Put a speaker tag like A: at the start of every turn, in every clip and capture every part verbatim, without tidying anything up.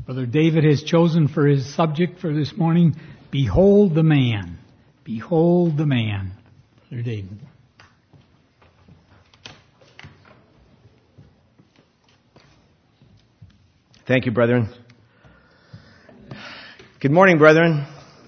A: Brother David has chosen for his subject for this morning, Behold the Man. Behold the Man. Brother David.
B: Thank you, brethren. Good morning, brethren.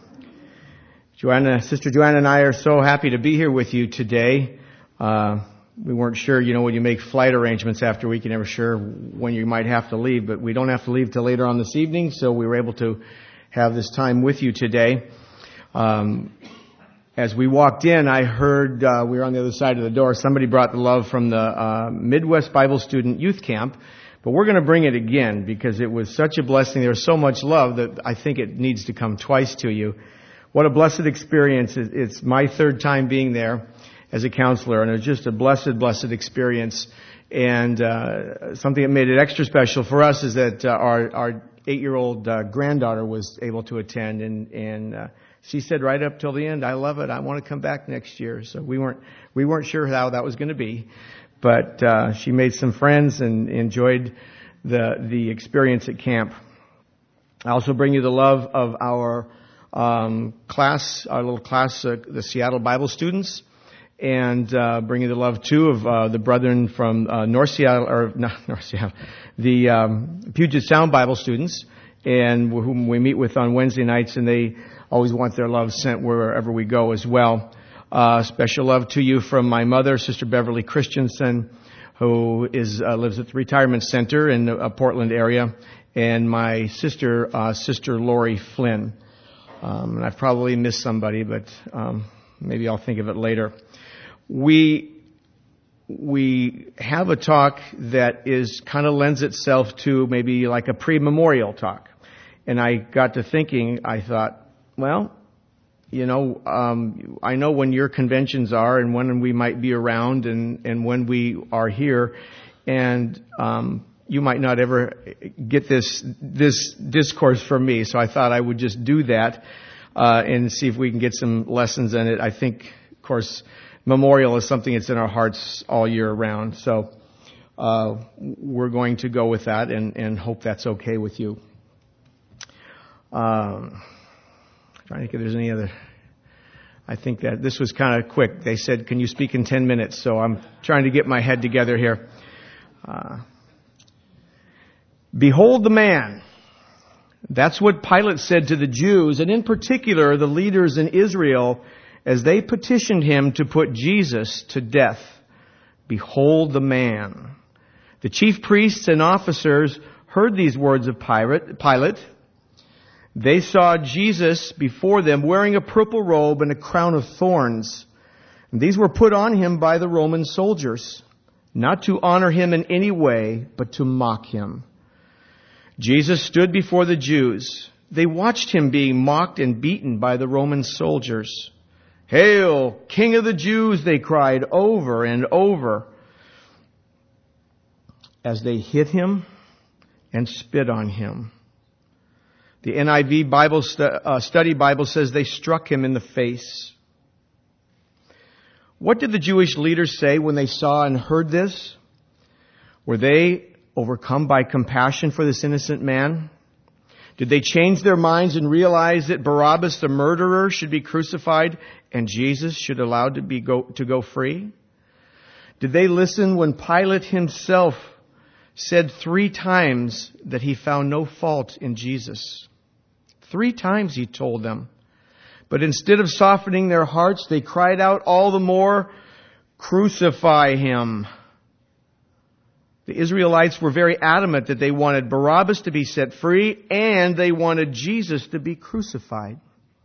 B: Joanna, Sister Joanna and I are so happy to be here with you today. Uh, we weren't sure, you know, when you make flight arrangements after a week, you're never sure when you might have to leave, but we don't have to leave till later on this evening, so we were able to have this time with you today. Um, as we walked in, I heard, uh, we were on the other side of the door, somebody brought the love from the uh, Midwest Bible Student Youth Camp, but we're going to bring it again because it was such a blessing. There was so much love that I think it needs to come twice to you. What a blessed experience. It's my third time being there as a counselor, and it was just a blessed, blessed experience. And uh, something that made it extra special for us is that uh, our, our eight-year-old uh, granddaughter was able to attend, and, and uh, she said right up till the end, "I love it. I want to come back next year." So we weren't we weren't sure how that was going to be, but uh, she made some friends and enjoyed the the experience at camp. I also bring you the love of our um, class, our little class, uh, the Seattle Bible students. And uh bringing the love too of uh the brethren from uh North Seattle, or not North Seattle, the um Puget Sound Bible students, and whom we meet with on Wednesday nights, and they always want their love sent wherever we go as well. Uh special love to you from my mother, Sister Beverly Christensen, who is uh, lives at the retirement center in the uh, Portland area, and my sister, uh Sister Lori Flynn. Um and I've probably missed somebody, but um maybe I'll think of it later. We, we have a talk that is kind of lends itself to maybe like a pre-memorial talk. And I got to thinking, I thought, well, you know, um, I know when your conventions are and when we might be around and, and when we are here. And, um, you might not ever get this, this discourse from me. So I thought I would just do that, uh, and see if we can get some lessons in it. I think, of course, memorial is something that's in our hearts all year round. So uh we're going to go with that and, and hope that's okay with you. Um, trying to think if there's any other. I think that this was kind of quick. They said, "Can you speak in ten minutes?" So I'm trying to get my head together here. Uh, Behold the man. That's what Pilate said to the Jews, and in particular the leaders in Israel, as they petitioned him to put Jesus to death. Behold the man. The chief priests and officers heard these words of Pilate. They saw Jesus before them wearing a purple robe and a crown of thorns. And these were put on him by the Roman soldiers, not to honor him in any way, but to mock him. Jesus stood before the Jews. They watched him being mocked and beaten by the Roman soldiers. "Hail, King of the Jews," they cried over and over as they hit him and spit on him. The N I V Bible stu- uh, Study Bible says they struck him in the face. What did the Jewish leaders say when they saw and heard this? Were they overcome by compassion for this innocent man? Did they change their minds and realize that Barabbas, the murderer, should be crucified and Jesus should allow to be go, to go free? Did they listen when Pilate himself said three times that he found no fault in Jesus? Three times he told them. But instead of softening their hearts, they cried out all the more, "Crucify him." The Israelites were very adamant that they wanted Barabbas to be set free and they wanted Jesus to be crucified.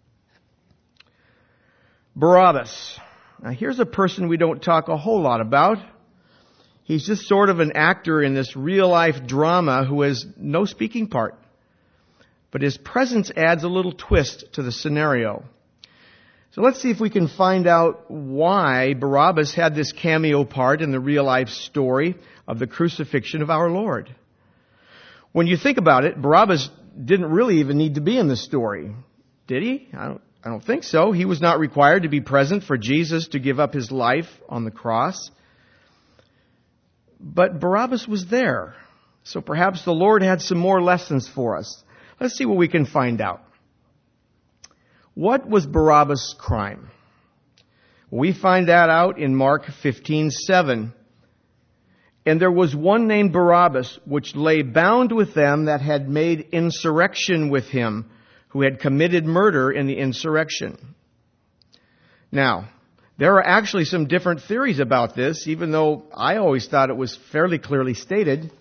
B: Barabbas. Now here's a person we don't talk a whole lot about. He's just sort of an actor in this real-life drama who has no speaking part. But his presence adds a little twist to the scenario. So let's see if we can find out why Barabbas had this cameo part in the real-life story of the crucifixion of our Lord. When you think about it, Barabbas didn't really even need to be in the story. Did he? I don't, I don't think so. He was not required to be present for Jesus to give up his life on the cross. But Barabbas was there. So perhaps the Lord had some more lessons for us. Let's see what we can find out. What was Barabbas' crime? We find that out in Mark fifteen seven. And there was one named Barabbas, which lay bound with them that had made insurrection with him, who had committed murder in the insurrection. Now, there are actually some different theories about this, even though I always thought it was fairly clearly stated.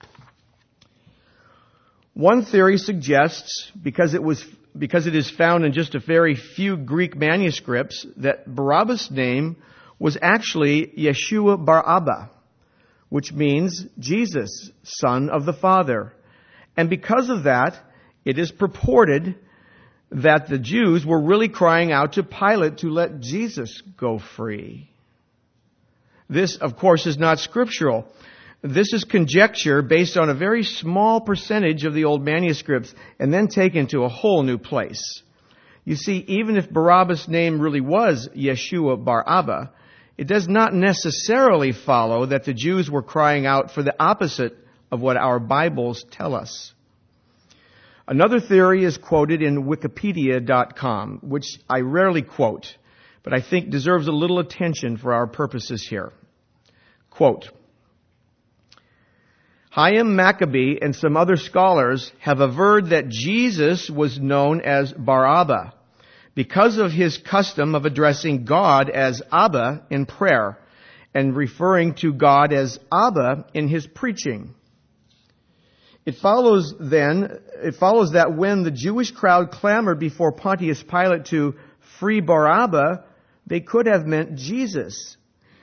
B: One theory suggests, because it was because it is found in just a very few Greek manuscripts, that Barabbas' name was actually Yeshua bar Abba, which means Jesus, Son of the Father. And because of that, it is purported that the Jews were really crying out to Pilate to let Jesus go free. This, of course, is not scriptural. This is conjecture based on a very small percentage of the old manuscripts and then taken to a whole new place. You see, even if Barabbas' name really was Yeshua bar Abba, it does not necessarily follow that the Jews were crying out for the opposite of what our Bibles tell us. Another theory is quoted in Wikipedia dot com, which I rarely quote, but I think deserves a little attention for our purposes here. Quote, Chaim Maccabee and some other scholars have averred that Jesus was known as Bar Abba because of his custom of addressing God as Abba in prayer and referring to God as Abba in his preaching. It follows then, it follows that when the Jewish crowd clamored before Pontius Pilate to free Barabbas, they could have meant Jesus.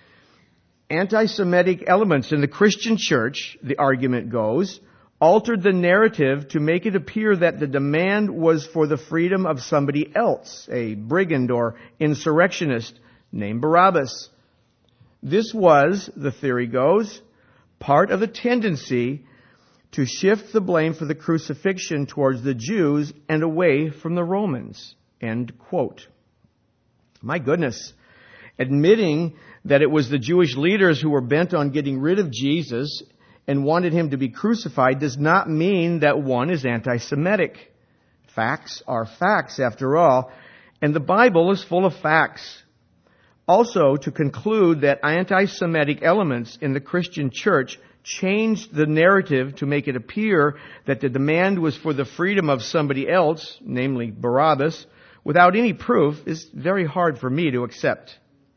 B: Anti-Semitic elements in the Christian church, the argument goes, altered the narrative to make it appear that the demand was for the freedom of somebody else, a brigand or insurrectionist named Barabbas. This was, the theory goes, part of a tendency to shift the blame for the crucifixion towards the Jews and away from the Romans. End quote. My goodness. Admitting that it was the Jewish leaders who were bent on getting rid of Jesus and wanted him to be crucified does not mean that one is anti-Semitic. Facts are facts, after all, and the Bible is full of facts. Also, to conclude that anti-Semitic elements in the Christian church changed the narrative to make it appear that the demand was for the freedom of somebody else, namely Barabbas, without any proof is very hard for me to accept.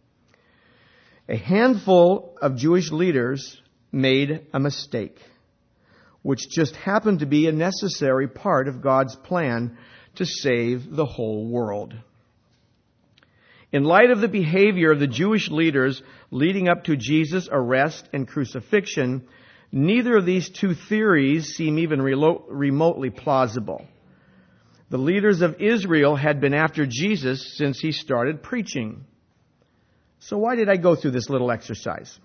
B: A handful of Jewish leaders made a mistake, which just happened to be a necessary part of God's plan to save the whole world. In light of the behavior of the Jewish leaders leading up to Jesus' arrest and crucifixion, neither of these two theories seem even remotely plausible. The leaders of Israel had been after Jesus since he started preaching. So why did I go through this little exercise?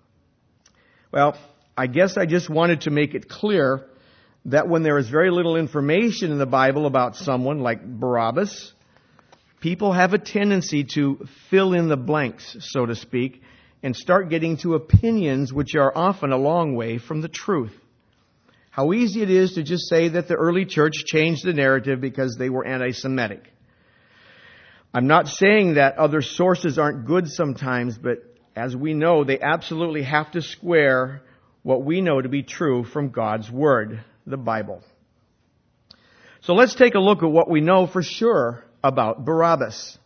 B: Well, I guess I just wanted to make it clear that when there is very little information in the Bible about someone like Barabbas, people have a tendency to fill in the blanks, so to speak, and start getting to opinions which are often a long way from the truth. How easy it is to just say that the early church changed the narrative because they were anti-Semitic. I'm not saying that other sources aren't good sometimes, but as we know, they absolutely have to square what we know to be true from God's Word, the Bible. So let's take a look at what we know for sure about Barabbas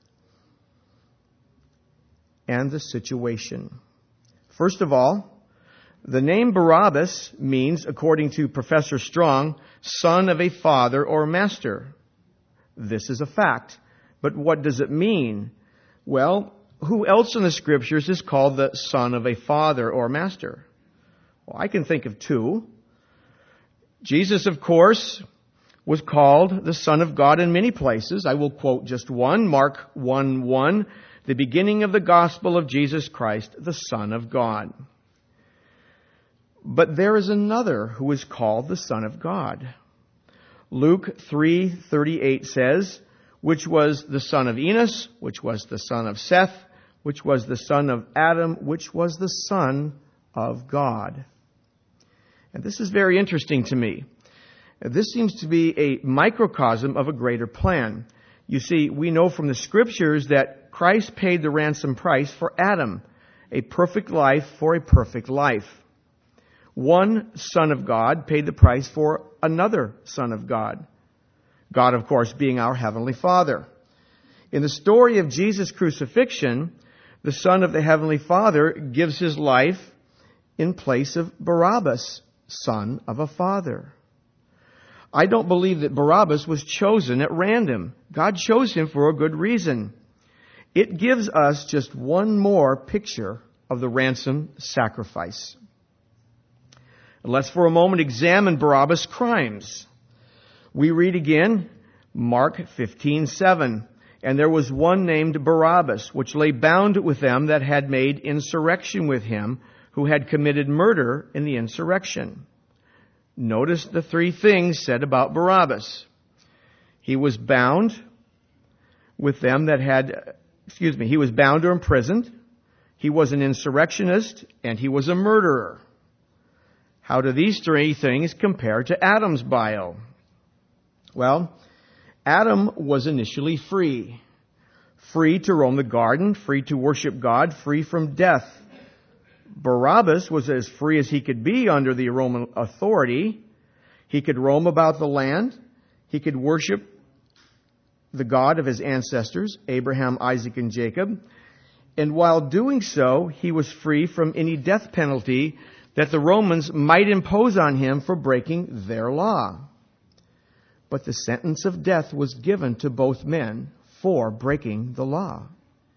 B: and the situation. First of all, the name Barabbas means, according to Professor Strong, son of a father or master. This is a fact. But what does it mean? Well, who else in the Scriptures is called the son of a father or master? Well, I can think of two. Jesus, of course, was called the Son of God in many places. I will quote just one, Mark one one, the beginning of the gospel of Jesus Christ, the Son of God. But there is another who is called the Son of God. Luke three thirty-eight says, which was the son of Enos, which was the son of Seth, which was the son of Adam, which was the Son of God. And this is very interesting to me. This seems to be a microcosm of a greater plan. You see, we know from the Scriptures that Christ paid the ransom price for Adam, a perfect life for a perfect life. One Son of God paid the price for another Son of God. God, of course, being our Heavenly Father. In the story of Jesus' crucifixion, the Son of the Heavenly Father gives His life in place of Barabbas, son of a father. I don't believe that Barabbas was chosen at random. God chose him for a good reason. It gives us just one more picture of the ransom sacrifice. Let's for a moment examine Barabbas' crimes. We read again, Mark fifteen seven. And there was one named Barabbas, which lay bound with them that had made insurrection with him, who had committed murder in the insurrection. Notice the three things said about Barabbas. He was bound with them that had, excuse me, he was bound or imprisoned. He was an insurrectionist, and he was a murderer. How do these three things compare to Adam's bio? Well, Adam was initially free. Free to roam the garden, free to worship God, free from death. Barabbas was as free as he could be under the Roman authority. He could roam about the land. He could worship the God of his ancestors, Abraham, Isaac, and Jacob. And while doing so, he was free from any death penalty that the Romans might impose on him for breaking their law. But the sentence of death was given to both men for breaking the law.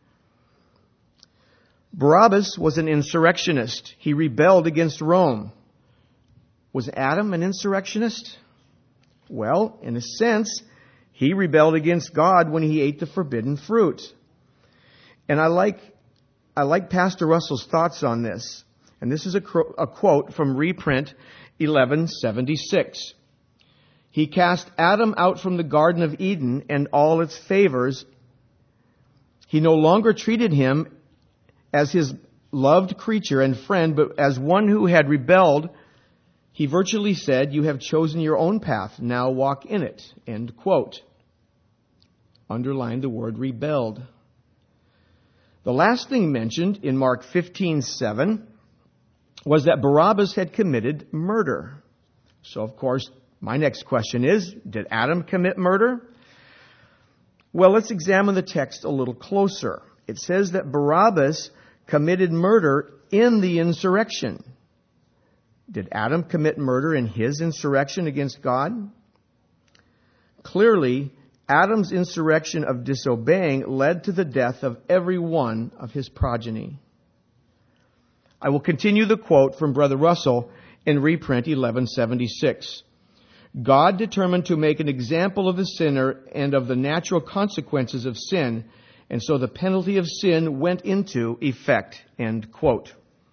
B: Barabbas was an insurrectionist. He rebelled against Rome. Was Adam an insurrectionist? Well, in a sense, he rebelled against God when he ate the forbidden fruit. And I like, I like Pastor Russell's thoughts on this. And this is a, a quote from reprint eleven seventy-six. He cast Adam out from the Garden of Eden and all its favors. He no longer treated him as his loved creature and friend, but as one who had rebelled. He virtually said, "You have chosen your own path. Now walk in it." End quote. Underline the word rebelled. The last thing mentioned in Mark fifteen seven was that Barabbas had committed murder. So, of course, my next question is, did Adam commit murder? Well, let's examine the text a little closer. It says that Barabbas committed murder in the insurrection. Did Adam commit murder in his insurrection against God? Clearly, Adam's insurrection of disobeying led to the death of every one of his progeny. I will continue the quote from Brother Russell in reprint eleven seventy-six. God determined to make an example of the sinner and of the natural consequences of sin, and so the penalty of sin went into effect. End quote.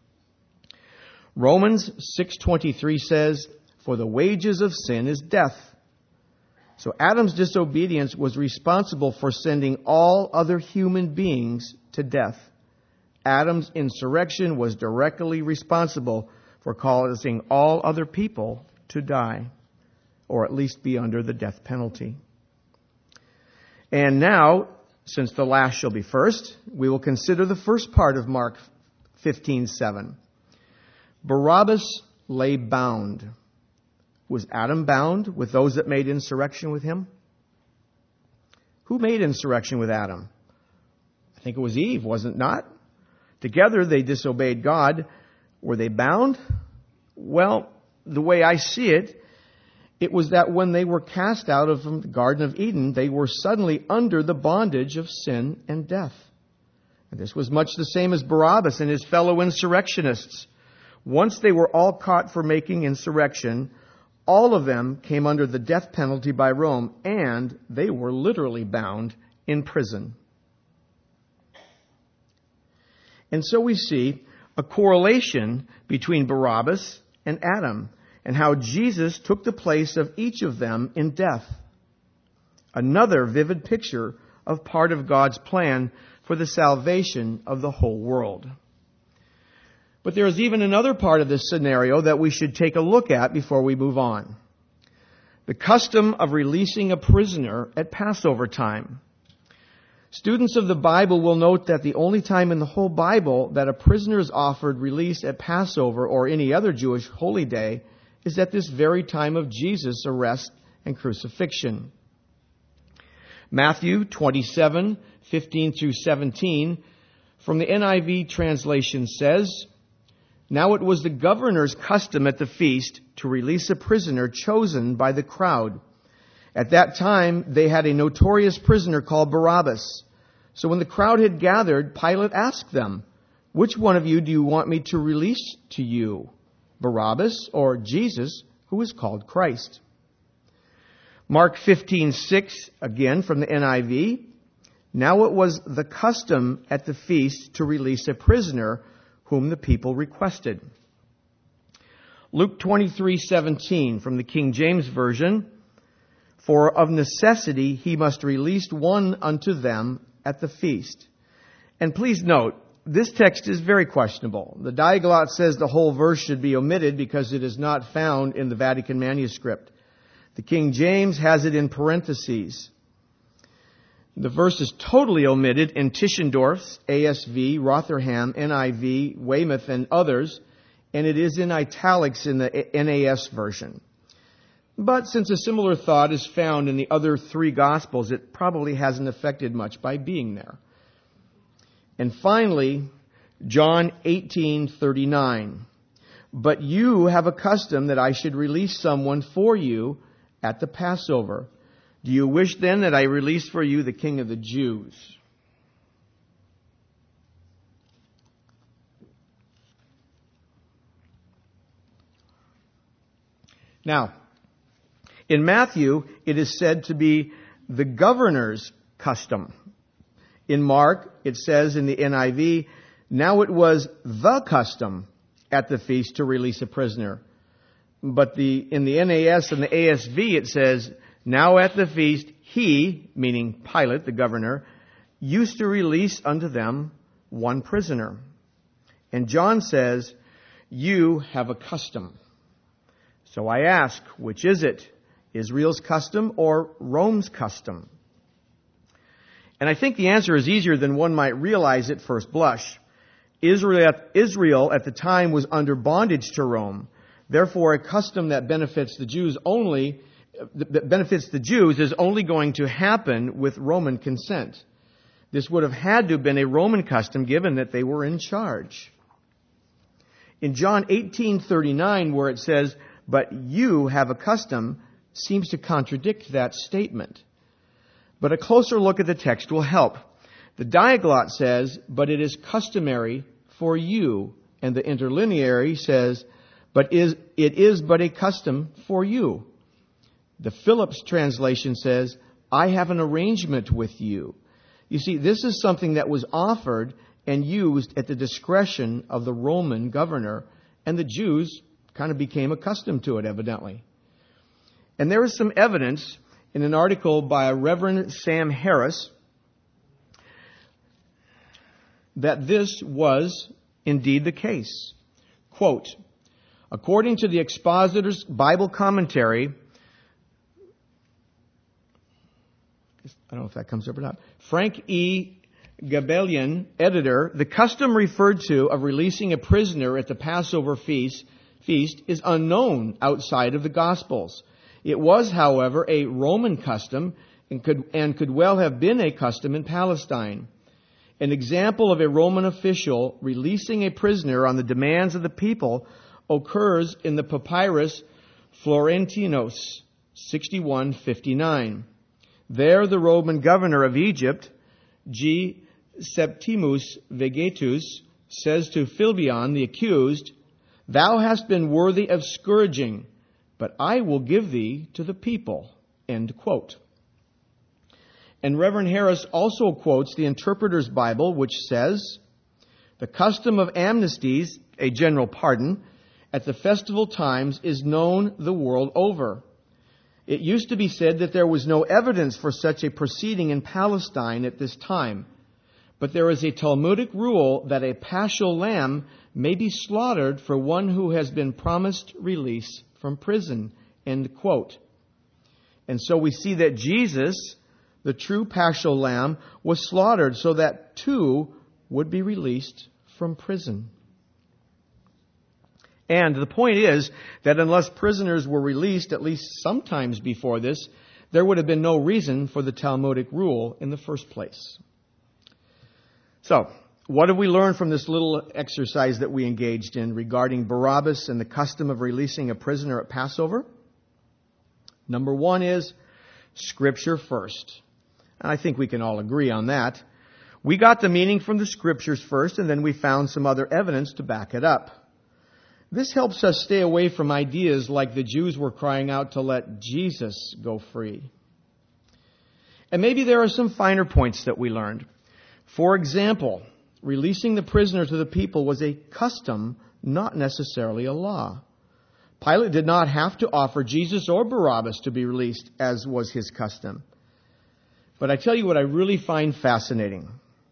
B: Romans six twenty-three says, "For the wages of sin is death." So Adam's disobedience was responsible for sending all other human beings to death. Adam's insurrection was directly responsible for causing all other people to die, or at least be under the death penalty. And now, since the last shall be first, we will consider the first part of Mark fifteen seven. Barabbas lay bound. Was Adam bound with those that made insurrection with him? Who made insurrection with Adam? I think it was Eve, wasn't it not? Together they disobeyed God. Were they bound? Well, the way I see it, it was that when they were cast out of the Garden of Eden, they were suddenly under the bondage of sin and death. And this was much the same as Barabbas and his fellow insurrectionists. Once they were all caught for making insurrection, all of them came under the death penalty by Rome, and they were literally bound in prison. And so we see a correlation between Barabbas and Adam, and how Jesus took the place of each of them in death. Another vivid picture of part of God's plan for the salvation of the whole world. But there is even another part of this scenario that we should take a look at before we move on. The custom of releasing a prisoner at Passover time. Students of the Bible will note that the only time in the whole Bible that a prisoner is offered release at Passover or any other Jewish holy day is at this very time of Jesus' arrest and crucifixion. Matthew twenty-seven, fifteen through seventeen, from the N I V translation says, "Now it was the governor's custom at the feast to release a prisoner chosen by the crowd. At that time, they had a notorious prisoner called Barabbas. So when the crowd had gathered, Pilate asked them, 'Which one of you do you want me to release to you, Barabbas or Jesus, who is called Christ?' Mark fifteen six, again from the N I V, "Now it was the custom at the feast to release a prisoner whom the people requested." Luke twenty-three seventeen from the King James Version, "For of necessity he must release one unto them at the feast." And please note, this text is very questionable. The Diaglott says the whole verse should be omitted because it is not found in the Vatican manuscript. The King James has it in parentheses. The verse is totally omitted in Tischendorf's A S V, Rotherham, N I V, Weymouth, and others, and it is in italics in the N A S version. But since a similar thought is found in the other three Gospels, it probably hasn't affected much by being there. And finally, John eighteen thirty-nine. "But you have a custom that I should release someone for you at the Passover. Do you wish then that I release for you the King of the Jews?" Now, in Matthew, it is said to be the governor's custom. In Mark, it says in the N I V, "Now it was the custom at the feast to release a prisoner." But the in the N A S and the A S V, it says, "Now at the feast, he," meaning Pilate, the governor, "used to release unto them one prisoner." And John says, "You have a custom." So I ask, which is it? Israel's custom or Rome's custom? And I think the answer is easier than one might realize at first blush. Israel, Israel at the time was under bondage to Rome. Therefore, a custom that benefits the Jews only, that benefits the Jews is only going to happen with Roman consent. This would have had to have been a Roman custom given that they were in charge. In John eighteen thirty-nine, where it says, "But you have a custom," seems to contradict that statement. But a closer look at the text will help. The Diaglott says, "But it is customary for you," and the interlineary says, "But is it is but a custom for you." The Phillips translation says, "I have an arrangement with you." You see, this is something that was offered and used at the discretion of the Roman governor, and the Jews kind of became accustomed to it, evidently. And there is some evidence in an article by Reverend Sam Harris that this was indeed the case. Quote, according to the Expositor's Bible Commentary, I don't know if that comes up or not, Frank E. Gabellion, editor, the custom referred to of releasing a prisoner at the Passover feast, feast is unknown outside of the Gospels. It was, however, a Roman custom and could, and could well have been a custom in Palestine. An example of a Roman official releasing a prisoner on the demands of the people occurs in the Papyrus Florentinos, sixty-one fifty-nine. There the Roman governor of Egypt, G. Septimus Vegetus, says to Philbion, the accused, "Thou hast been worthy of scourging, but I will give thee to the people." End quote. And Reverend Harris also quotes the Interpreter's Bible, which says, the custom of amnesties, a general pardon, at the festival times is known the world over. It used to be said that there was no evidence for such a proceeding in Palestine at this time. But there is a Talmudic rule that a paschal lamb may be slaughtered for one who has been promised release from prison. End quote. And so we see that Jesus, the true paschal lamb, was slaughtered so that two would be released from prison. And the point is that unless prisoners were released at least sometimes before this, there would have been no reason for the Talmudic rule in the first place. So, what have we learned from this little exercise that we engaged in regarding Barabbas and the custom of releasing a prisoner at Passover? Number one is Scripture first. And I think we can all agree on that. We got the meaning from the Scriptures first, and then we found some other evidence to back it up. This helps us stay away from ideas like the Jews were crying out to let Jesus go free. And maybe there are some finer points that we learned. For example, releasing the prisoner to the people was a custom, not necessarily a law. Pilate did not have to offer Jesus or Barabbas to be released, as was his custom. But I tell you what I really find fascinating.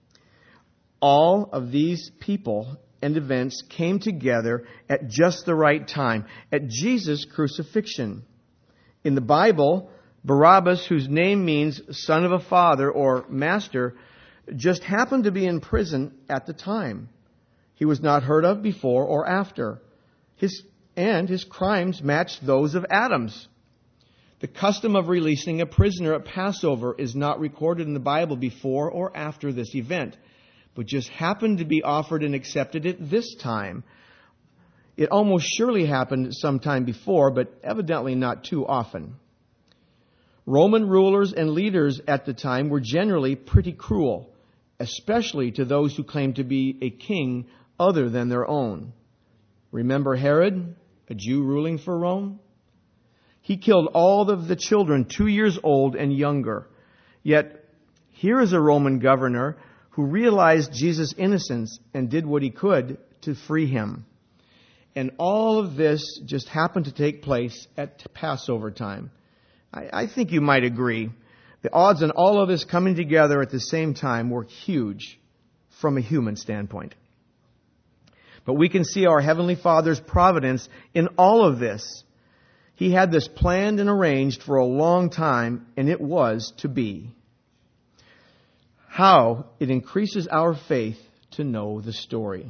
B: All of these people and events came together at just the right time, at Jesus' crucifixion. In the Bible, Barabbas, whose name means son of a father or master, just happened to be in prison at the time. He was not heard of before or after. His and his crimes matched those of Adam's. The custom of releasing a prisoner at Passover is not recorded in the Bible before or after this event, but just happened to be offered and accepted at this time. It almost surely happened sometime before, but evidently not too often. Roman rulers and leaders at the time were generally pretty cruel, especially to those who claimed to be a king other than their own. Remember Herod, a Jew ruling for Rome? He killed all of the children two years old and younger. Yet, here is a Roman governor who realized Jesus' innocence and did what he could to free him. And all of this just happened to take place at Passover time. I, I think you might agree. The odds on all of this coming together at the same time were huge from a human standpoint. But we can see our Heavenly Father's providence in all of this. He had this planned and arranged for a long time, and it was to be. How it increases our faith to know the story.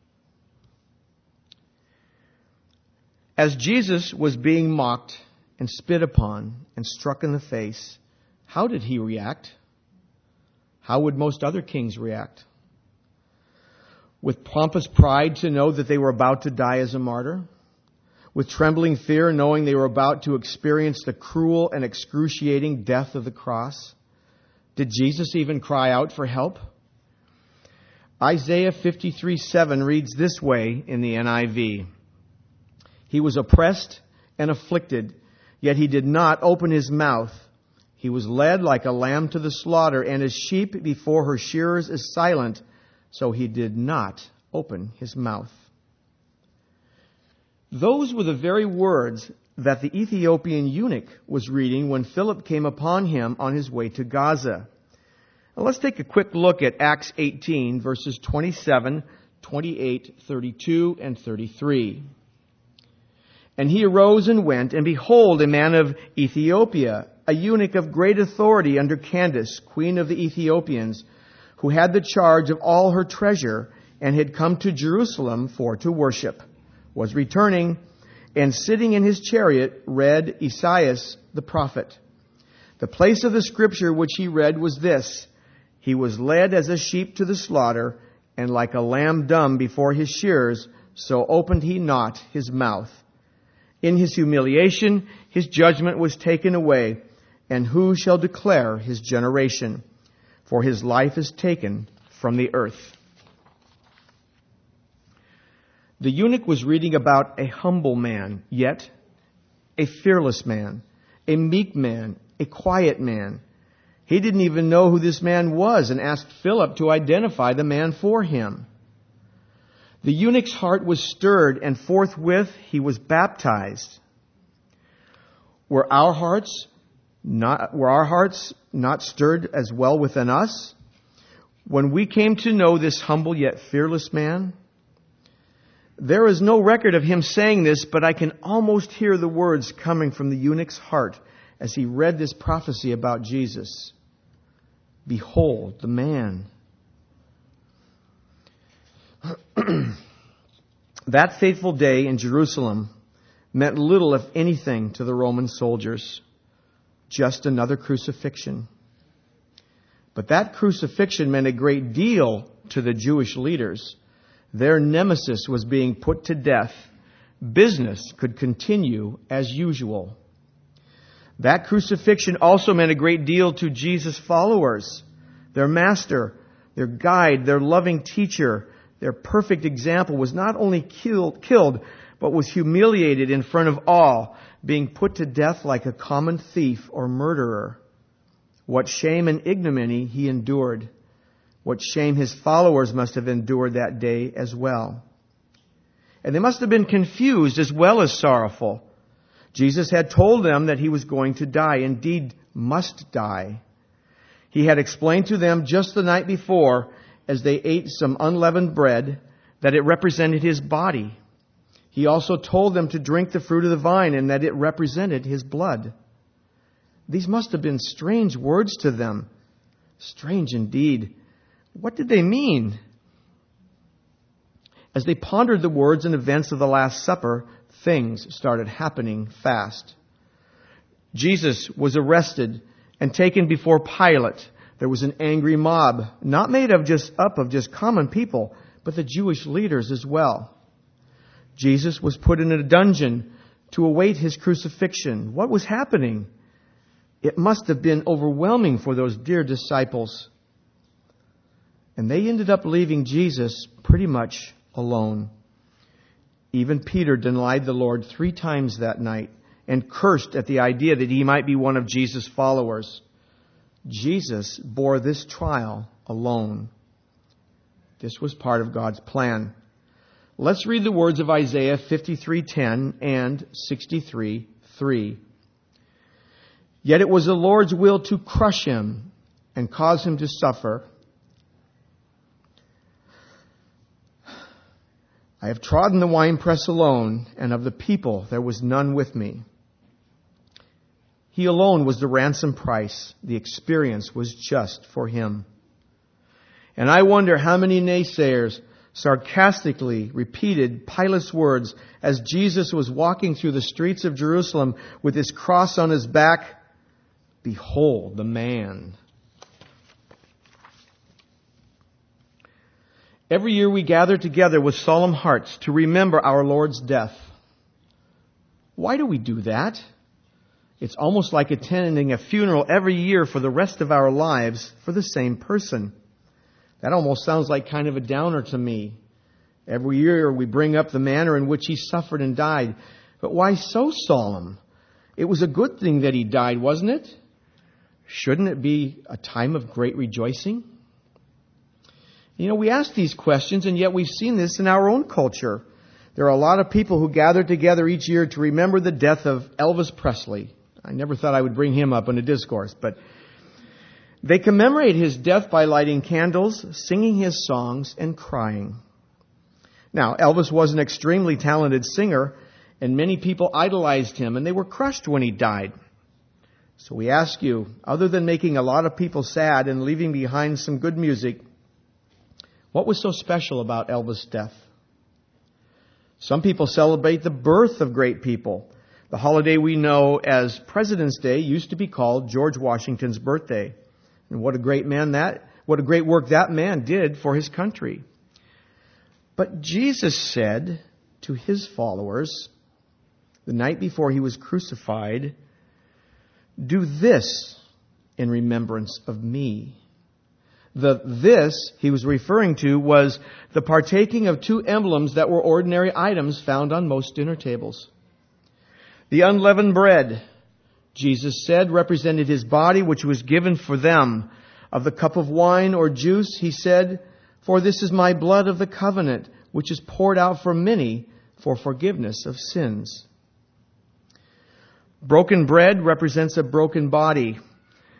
B: As Jesus was being mocked and spit upon and struck in the face, how did he react? How would most other kings react? With pompous pride to know that they were about to die as a martyr? With trembling fear knowing they were about to experience the cruel and excruciating death of the cross? Did Jesus even cry out for help? Isaiah fifty-three seven reads this way in the N I V. He was oppressed and afflicted, yet he did not open his mouth. He was led like a lamb to the slaughter, and as sheep before her shearers is silent, so he did not open his mouth. Those were the very words that the Ethiopian eunuch was reading when Philip came upon him on his way to Gaza. Now let's take a quick look at Acts eighteen, verses twenty-seven, twenty-eight, thirty-two, and thirty-three. And he arose and went, and behold, a man of Ethiopia, a eunuch of great authority under Candace, queen of the Ethiopians, who had the charge of all her treasure, and had come to Jerusalem for to worship, was returning, and sitting in his chariot read Esaias the prophet. The place of the scripture which he read was this: He was led as a sheep to the slaughter, and like a lamb dumb before his shearers, so opened he not his mouth. In his humiliation, his judgment was taken away, and who shall declare his generation? For his life is taken from the earth. The eunuch was reading about a humble man, yet a fearless man, a meek man, a quiet man. He didn't even know who this man was and asked Philip to identify the man for him. The eunuch's heart was stirred, and forthwith he was baptized. Were our hearts not, were our hearts not stirred as well within us? when we came to know this humble yet fearless man, there is no record of him saying this, but I can almost hear the words coming from the eunuch's heart as he read this prophecy about Jesus. Behold the man. That fateful day in Jerusalem meant little, if anything, to the Roman soldiers. Just another crucifixion. But that crucifixion meant a great deal to the Jewish leaders. Their nemesis was being put to death. Business could continue as usual. That crucifixion also meant a great deal to Jesus' followers. Their master, their guide, their loving teacher, their perfect example was not only killed, killed, but was humiliated in front of all, being put to death like a common thief or murderer. What shame and ignominy he endured. What shame his followers must have endured that day as well. And they must have been confused as well as sorrowful. Jesus had told them that he was going to die, indeed must die. He had explained to them just the night before, as they ate some unleavened bread, that it represented his body. He also told them to drink the fruit of the vine and that it represented his blood. These must have been strange words to them. Strange indeed. What did they mean? As they pondered the words and events of the Last Supper, things started happening fast. Jesus was arrested and taken before Pilate. There was an angry mob, not made of just up of just common people, but the Jewish leaders as well. Jesus was put in a dungeon to await his crucifixion. What was happening? It must have been overwhelming for those dear disciples. And they ended up leaving Jesus pretty much alone. Even Peter denied the Lord three times that night and cursed at the idea that he might be one of Jesus' followers. Jesus bore this trial alone. This was part of God's plan. Let's read the words of Isaiah fifty-three ten and sixty-three three. Yet it was the Lord's will to crush him and cause him to suffer. I have trodden the winepress alone, and of the people there was none with me. He alone was the ransom price. The experience was just for him. And I wonder how many naysayers sarcastically repeated Pilate's words as Jesus was walking through the streets of Jerusalem with his cross on his back. Behold the man. Every year we gather together with solemn hearts to remember our Lord's death. Why do we do that? It's almost like attending a funeral every year for the rest of our lives for the same person. That almost sounds like kind of a downer to me. Every year we bring up the manner in which he suffered and died. But why so solemn? It was a good thing that he died, wasn't it? Shouldn't it be a time of great rejoicing? You know, we ask these questions, and yet we've seen this in our own culture. There are a lot of people who gather together each year to remember the death of Elvis Presley. I never thought I would bring him up in a discourse, but they commemorate his death by lighting candles, singing his songs, and crying. Now, Elvis was an extremely talented singer, and many people idolized him, and they were crushed when he died. So we ask you, other than making a lot of people sad and leaving behind some good music, what was so special about Elvis' death? Some people celebrate the birth of great people. The holiday we know as President's Day used to be called George Washington's birthday. And what a great man that, what a great work that man did for his country. But Jesus said to his followers the night before he was crucified, "Do this in remembrance of me." The this he was referring to was the partaking of two emblems that were ordinary items found on most dinner tables. The unleavened bread, Jesus said, represented his body, which was given for them. Of the cup of wine or juice, he said, "For this is my blood of the covenant, which is poured out for many for forgiveness of sins." Broken bread represents a broken body.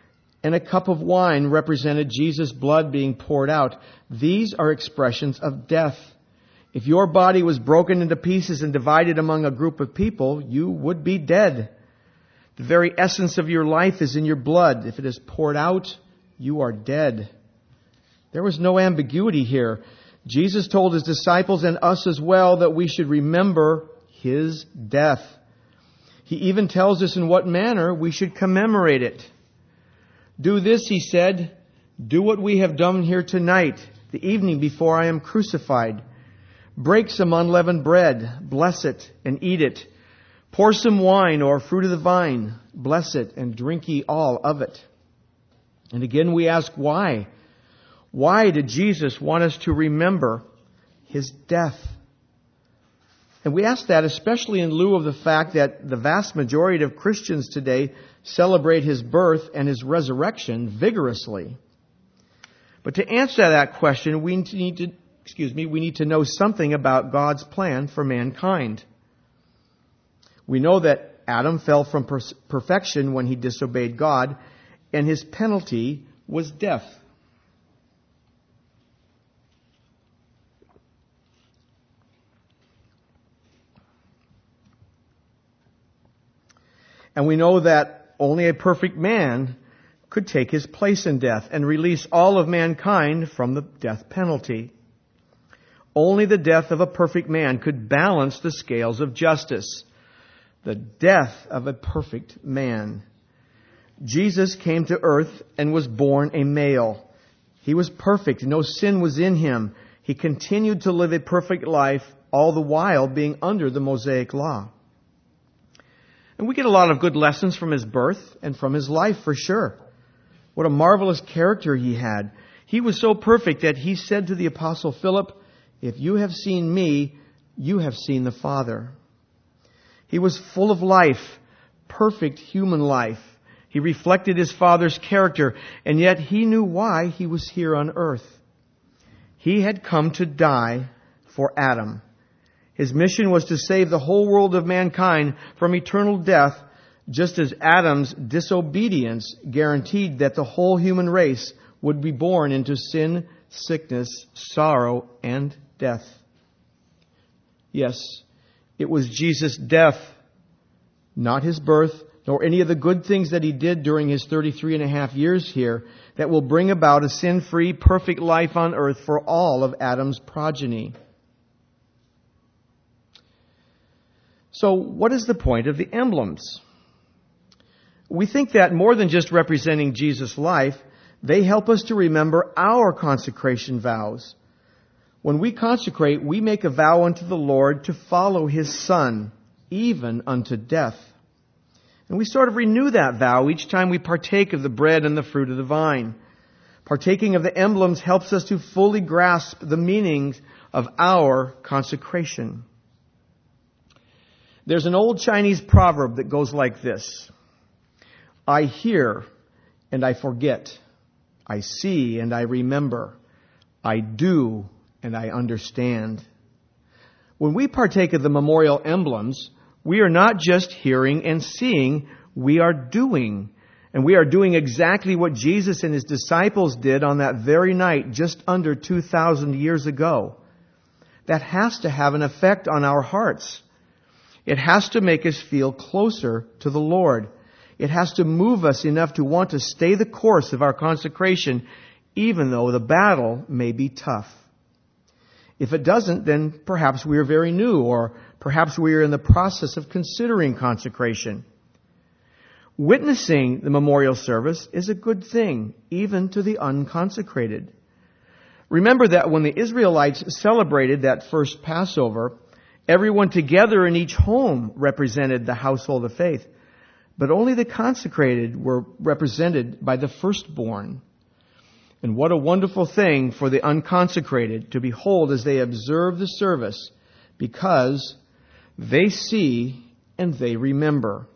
B: and a cup of wine represented Jesus' blood being poured out. These are expressions of death. If your body was broken into pieces and divided among a group of people, you would be dead. The very essence of your life is in your blood. If it is poured out, you are dead. There was no ambiguity here. Jesus told His disciples and us as well that we should remember His death. He even tells us in what manner we should commemorate it. Do this, He said, do what we have done here tonight, the evening before I am crucified. Break some unleavened bread, bless it, and eat it. Pour some wine or fruit of the vine, bless it, and drink ye all of it. And again we ask why? Why did Jesus want us to remember His death? And we ask that especially in lieu of the fact that the vast majority of Christians today celebrate His birth and His resurrection vigorously. But to answer that question, we need to, excuse me, we need to know something about God's plan for mankind. We know that Adam fell from per- perfection when he disobeyed God, and his penalty was death. And we know that only a perfect man could take his place in death and release all of mankind from the death penalty. Only the death of a perfect man could balance the scales of justice. The death of a perfect man. Jesus came to earth and was born a male. He was perfect. No sin was in Him. He continued to live a perfect life, all the while being under the Mosaic law. And we get a lot of good lessons from His birth and from His life for sure. What a marvelous character He had. He was so perfect that He said to the Apostle Philip, "If you have seen me, you have seen the Father." He was full of life, perfect human life. He reflected His Father's character, and yet He knew why He was here on earth. He had come to die for Adam. His mission was to save the whole world of mankind from eternal death, just as Adam's disobedience guaranteed that the whole human race would be born into sin, sickness, sorrow, and death. Yes, it was Jesus' death, not His birth, nor any of the good things that He did during His thirty-three and a half years here, that will bring about a sin-free, perfect life on earth for all of Adam's progeny. So, what is the point of the emblems? We think that more than just representing Jesus' life, they help us to remember our consecration vows. When we consecrate, we make a vow unto the Lord to follow His Son, even unto death. And we sort of renew that vow each time we partake of the bread and the fruit of the vine. Partaking of the emblems helps us to fully grasp the meanings of our consecration. There's an old Chinese proverb that goes like this: I hear and I forget. I see and I remember. I do and I understand. When we partake of the memorial emblems, we are not just hearing and seeing, we are doing. And we are doing exactly what Jesus and His disciples did on that very night just under two thousand years ago. That has to have an effect on our hearts. It has to make us feel closer to the Lord. It has to move us enough to want to stay the course of our consecration, even though the battle may be tough. If it doesn't, then perhaps we are very new, or perhaps we are in the process of considering consecration. Witnessing the memorial service is a good thing, even to the unconsecrated. Remember that when the Israelites celebrated that first Passover, everyone together in each home represented the household of faith, but only the consecrated were represented by the firstborn. And what a wonderful thing for the unconsecrated to behold as they observe the service, because they see and they remember.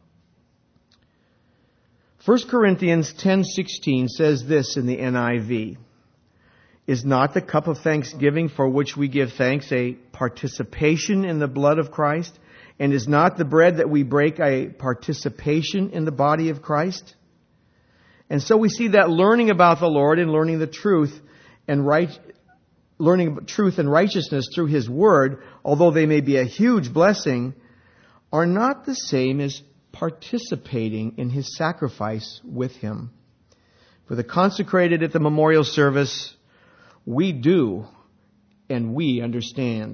B: First Corinthians ten sixteen says this in the N I V. Is not the cup of thanksgiving for which we give thanks a participation in the blood of Christ? And is not the bread that we break a participation in the body of Christ? And so we see that learning about the Lord and learning the truth and right, learning truth and righteousness through His Word, although they may be a huge blessing, are not the same as participating in His sacrifice with Him. For the consecrated at the memorial service, we do and we understand.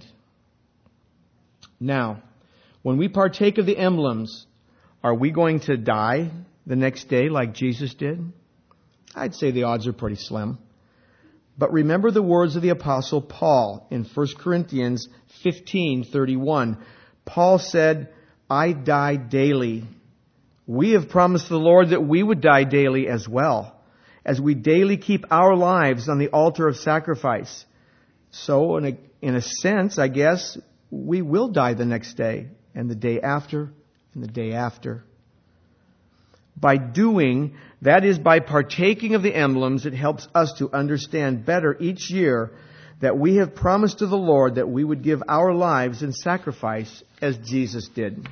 B: Now, when we partake of the emblems, are we going to die the next day like Jesus did? I'd say the odds are pretty slim. But remember the words of the Apostle Paul in First Corinthians fifteen thirty-one. Paul said, I die daily. We have promised the Lord that we would die daily as well, as we daily keep our lives on the altar of sacrifice. So, in a, in a sense, I guess, we will die the next day, and the day after, and the day after. By doing, that is, by partaking of the emblems, it helps us to understand better each year that we have promised to the Lord that we would give our lives in sacrifice as Jesus did.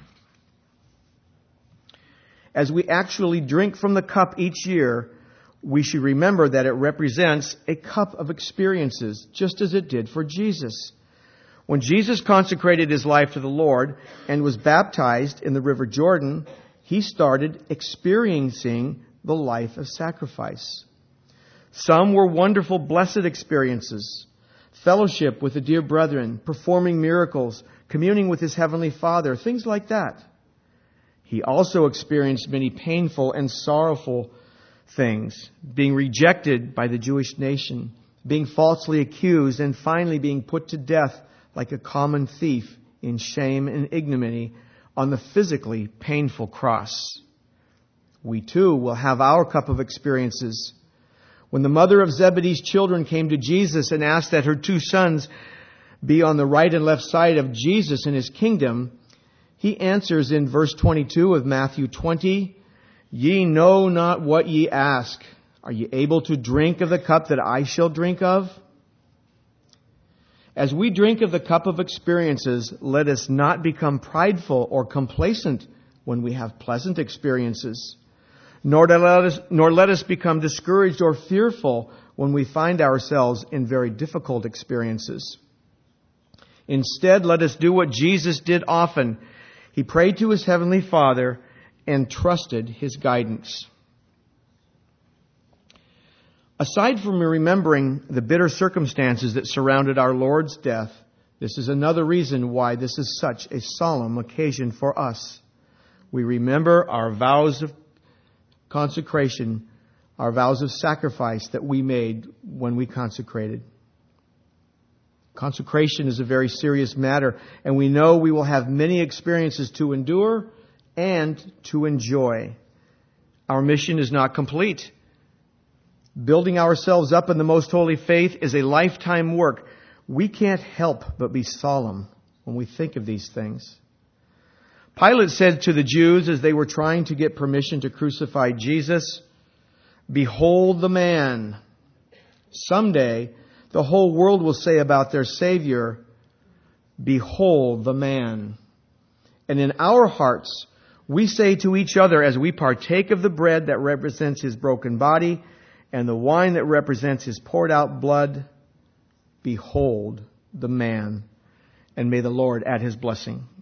B: As we actually drink from the cup each year, we should remember that it represents a cup of experiences, just as it did for Jesus. When Jesus consecrated His life to the Lord and was baptized in the River Jordan, He started experiencing the life of sacrifice. Some were wonderful, blessed experiences. Fellowship with the dear brethren, performing miracles, communing with His Heavenly Father, things like that. He also experienced many painful and sorrowful things, being rejected by the Jewish nation, being falsely accused, and finally being put to death like a common thief in shame and ignominy on the physically painful cross. We too will have our cup of experiences. When the mother of Zebedee's children came to Jesus and asked that her two sons be on the right and left side of Jesus in His kingdom, He answers in verse twenty-two of Matthew twenty, Ye know not what ye ask. Are ye able to drink of the cup that I shall drink of? As we drink of the cup of experiences, let us not become prideful or complacent when we have pleasant experiences, nor let us, nor let us become discouraged or fearful when we find ourselves in very difficult experiences. Instead, let us do what Jesus did often. He prayed to His Heavenly Father and trusted His guidance. Aside from remembering the bitter circumstances that surrounded our Lord's death, this is another reason why this is such a solemn occasion for us. We remember our vows of consecration, our vows of sacrifice that we made when we consecrated. Consecration is a very serious matter, and we know we will have many experiences to endure and to enjoy. Our mission is not complete. Building ourselves up in the most holy faith is a lifetime work. We can't help but be solemn when we think of these things. Pilate said to the Jews as they were trying to get permission to crucify Jesus, Behold the man. Someday, the whole world will say about their Savior, Behold the man. And in our hearts, we say to each other as we partake of the bread that represents His broken body and the wine that represents His poured out blood, Behold the man. And may the Lord add His blessing.